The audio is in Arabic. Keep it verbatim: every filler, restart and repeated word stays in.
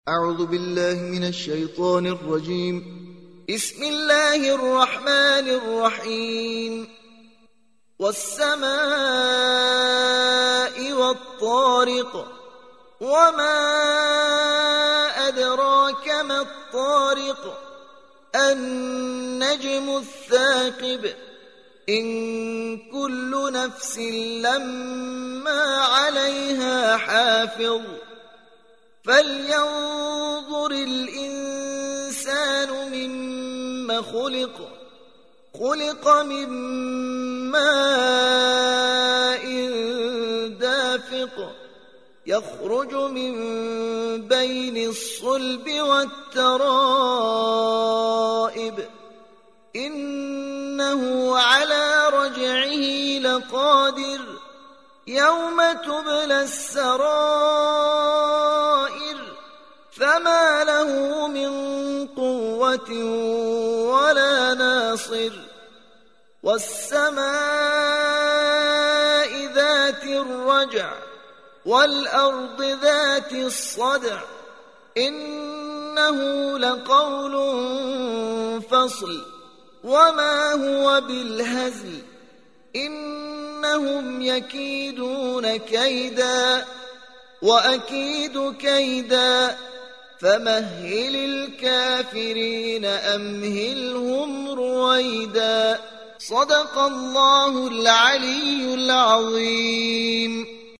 أعوذ بالله من الشيطان الرجيم. بسم الله الرحمن الرحيم. والسماء والطارق وما أدراك ما الطارق النجم الثاقب إن كل نفس لما عليها حافظ فلينظر الإنسان مما خلق خلق من ماء دافق يخرج من بين الصلب والترائب إنه على رجعه لقادر يوم تبلى السرائر فما له من قوة ولا ناصر والسماء ذات الرجع والأرض ذات الصدع إنه لقول فصل وما هو بالهزل إنهم يكيدون كيدا وأكيد كيدا فمهل الكافرين أمهلهم رويدا. صدق الله العلي العظيم.